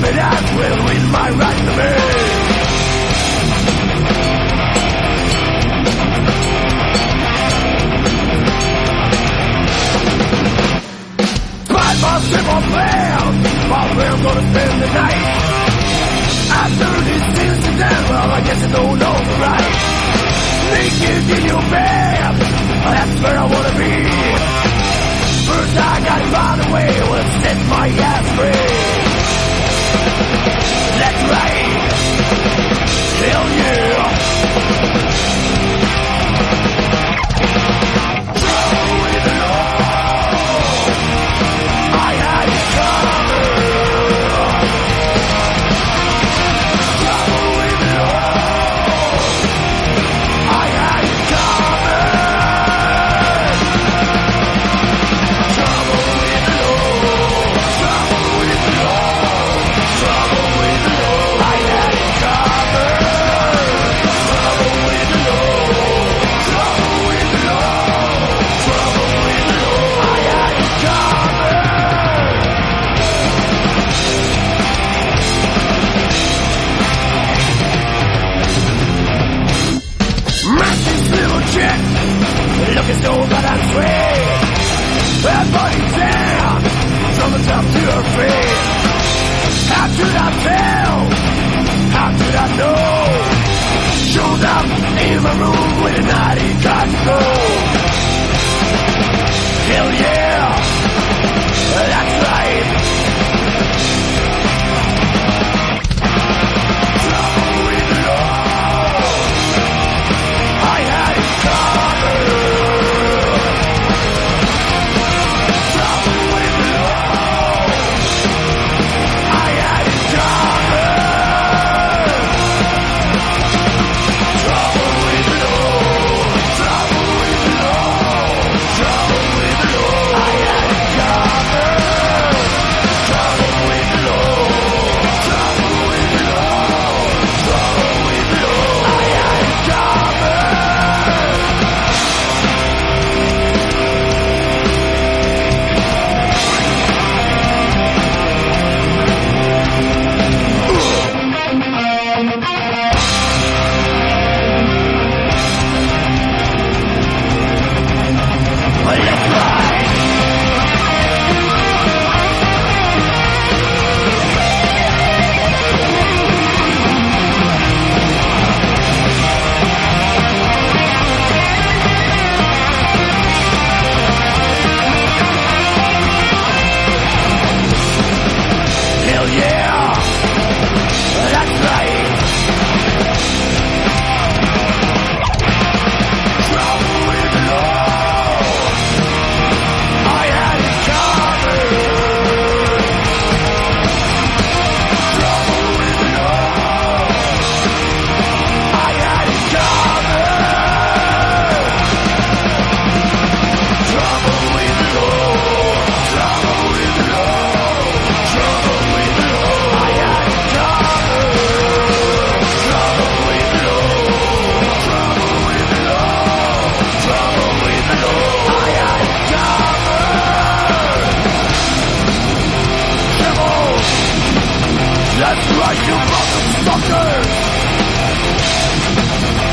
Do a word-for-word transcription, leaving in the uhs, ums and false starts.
and I will win my right to be. Find my simple plan, probably I'm gonna spend the night. After these things are done, well I guess I don't know the right. Naked in your bed, that's where I wanna be. First I gotta find a way to set my ass free. That's right, hell yeah. Trouble with the law, I had it covered. Trouble with the law, I had it covered. Trouble with the law, trouble with the law, trouble with the law, I had it covered. Trouble with the law, trouble with the law, trouble with the law, I had it covered. Massive little chick, looking so bad sweet. Bad body down, from the top to her feet. How could I tell? How could I know? Showed up in my room with a naughty got to go. Hell yeah, that's right. Trouble with the law, I had it covered. Trouble with the law, I had it covered. Trouble with the law, trouble with the law, trouble with the law, I had it covered. Trouble with the law, trouble with the law, trouble with the law, I had it covered. Well, that's right. Hell yeah, that's right. Trouble with the law, I had it covered. Trouble with the law, I had it covered. Trouble with the law, trouble with the law, trouble with the law, I had it covered. Trouble with the law, trouble with the law, trouble with the law, I had it covered. Come on, that's right, you motherfuckers.